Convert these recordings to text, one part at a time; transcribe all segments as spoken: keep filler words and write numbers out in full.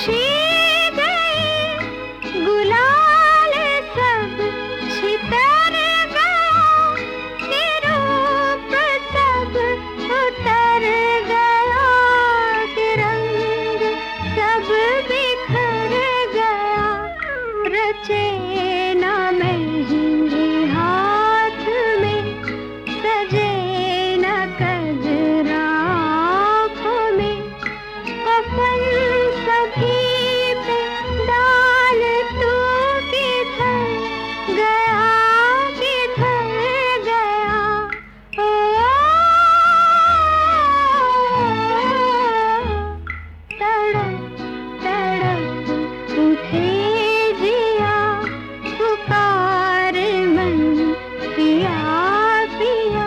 खुशी गई, गुलाल सब छितर गया, कि रूप सब उतर गया, कि रंग सब बिखर गया। रचे ना मेहंदी हाथ में, सजे न कजरा आँखों में, कफन सभी पे डाल तू किधर गया, किधर गया। ओ, तड़प तड़प उठे जिया, पुकार मन पिया पिया।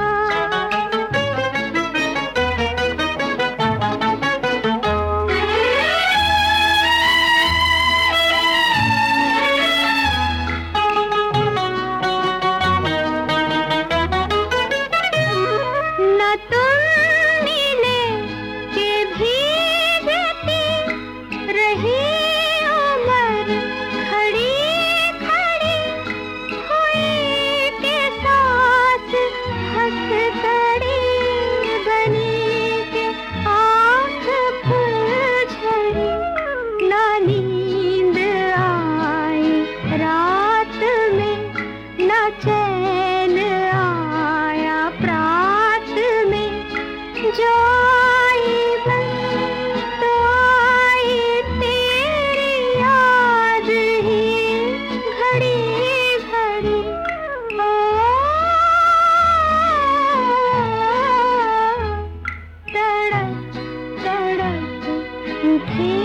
न तुम मिले कि भीगती रही उम्र, खड़ी खड़ी हुई के साथ हंस कड़ी, बनी के आँख फूल झड़ी। ना नींद आई रात में, ना चैन आया प्रात में, जो आई बस तो आई तेरी याद ही घड़ी घड़ी। ओ, तड़प तड़प उठे